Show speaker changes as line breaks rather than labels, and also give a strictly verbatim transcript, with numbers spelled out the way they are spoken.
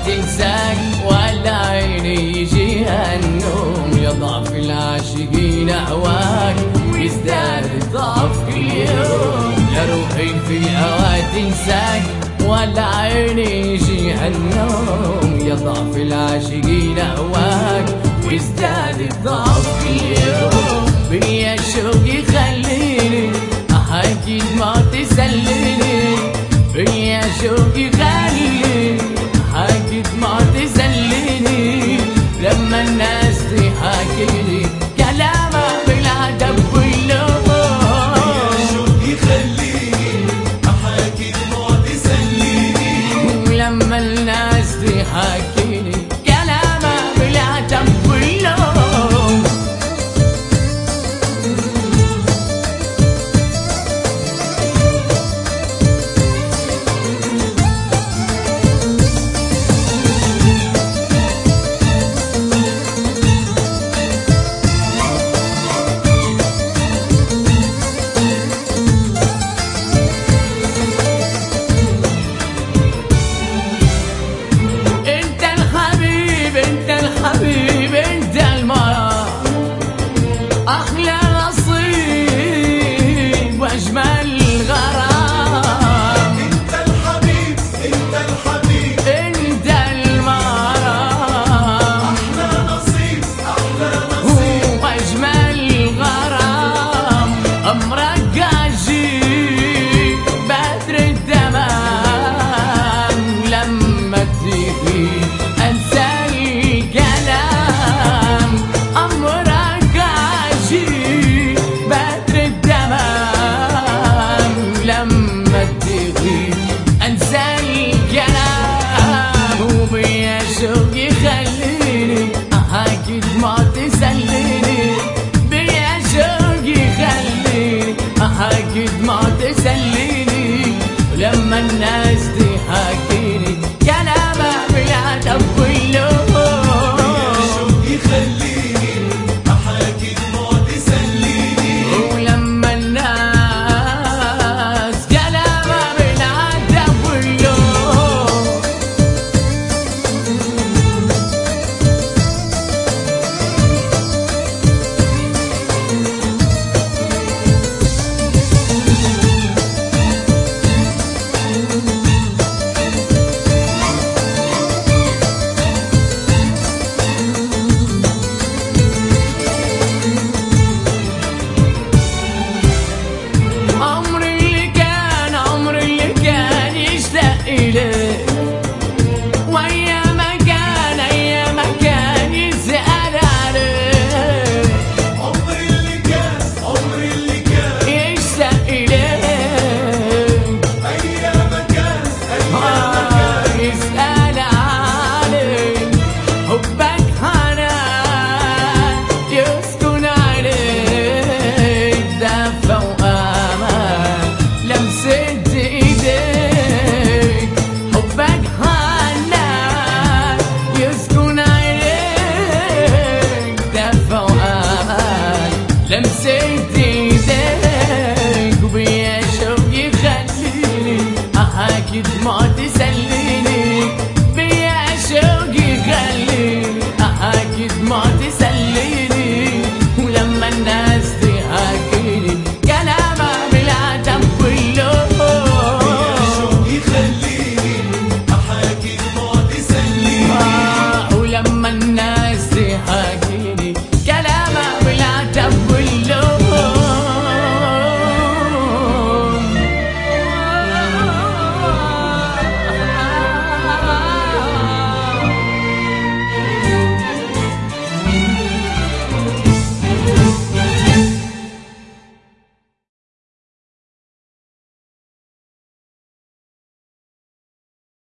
تنساك ولا عيني يجيها النوم. يضعف العاشقين هواك ويزداد الضعف كل يوم. يا روحي في الهوى تنساك ولا عيني يجيها النوم. يضعف العاشقين هواك ويزداد الضعف كل يوم. بيا الشوق يخليني أكيد ما تسليني. بيا شوق يخليني أكيد ما تسليني. لما الناس تحكيلي كلامها بالعدب واللوم.
بيا شوق يخليني أكيد ما تسليني.
لما الناس تحكيلي كلامها بالعدب واللوم. حبيب انت المرأة احلى